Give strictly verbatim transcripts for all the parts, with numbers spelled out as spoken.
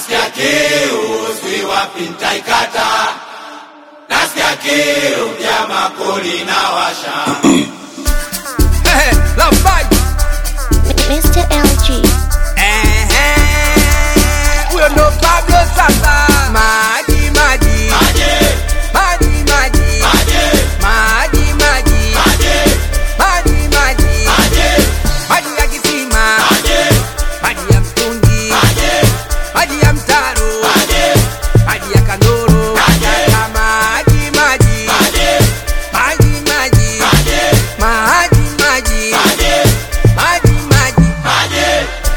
Nasikia kiu swi wapi nitaikata. Nasikia kiu ya makoli na washa. Hey, love fight. Mister L G. Eh eh. We no Pablo Sasa. Maji maji. Maji. Maji maji. Maji. Maji maji. Maji. Maji maji. Maji. Maji ya kisima. Maji. Maji ya mtungi. Maji. Maji ya mtaro. Maji. Maji ya kandoro. Maji. Maji maji. Maji. Maji maji. Maji. Maji maji. Maji. Maji maji. Maji.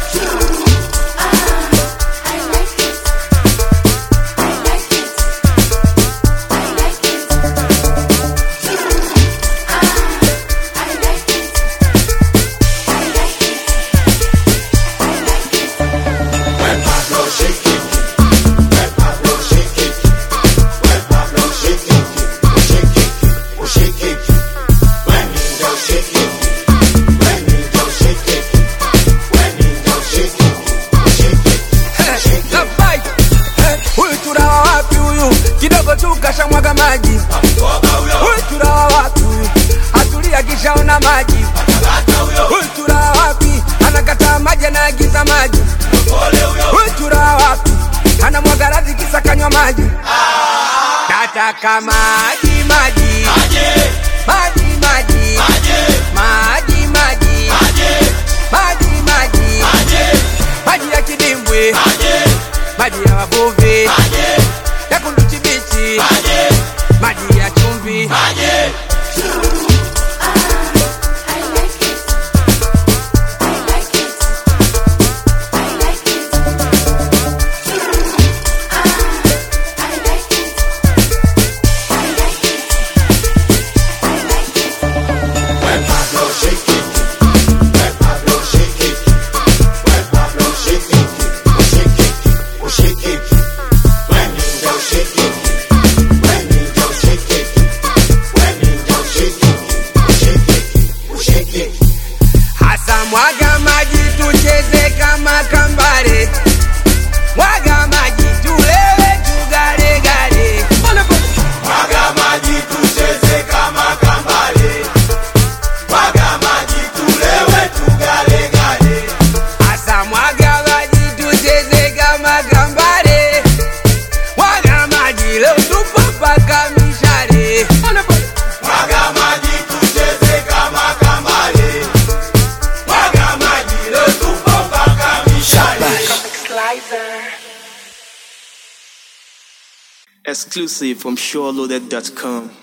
When Pablo shake it, when Pablo shake it, when Pablo shake it, oh shake it, oh shake it. When he don't shake it, when he don't shake it, when he don't shake it, oh shake it, shake it. Na fight. Huyu turawa wapi huyu? Kidogo tu kashamwaga maji. Mkoba huyo, Huyu turawa wapi huyu? Atulia kishaona maji. gata huyo, Huyu turawa wapi? Anakataa maji anaagiza maji. pole huyo. Huyu turawa wapi? Anamwaga radhi kisa kanywa maji. Nataka maji maji. Maji, Maji maji. maji, Maji maji. maji, Maji maji. maji, Maji ya kidimbwe. maji, Maji ya wavuvi. maji, Ya kunduchi bichi. maji, Maji ya chumvi. maji. When Pablo shake it, when Pablo shake it, when Pablo shake it, oh shake it, oh shake it. When he don't shake it, when he don't shake it, when he don't shake it, oh shake it, oh shake it. Hasa mwaga maji tucheze kama kambare. Mwaga maji tulewe tugare gare. Mwaga maji tucheze kama kambale. Mwaga maji tulewe tugale gale. Hasa mwaga maji tucheze kama kambare. Mwaga maji leo tupo mpaka mishare. Mwaga maji tucheze kama kambale. Mwaga maji leo tupo mpaka mishale. Exclusive from SureLoaded dot com.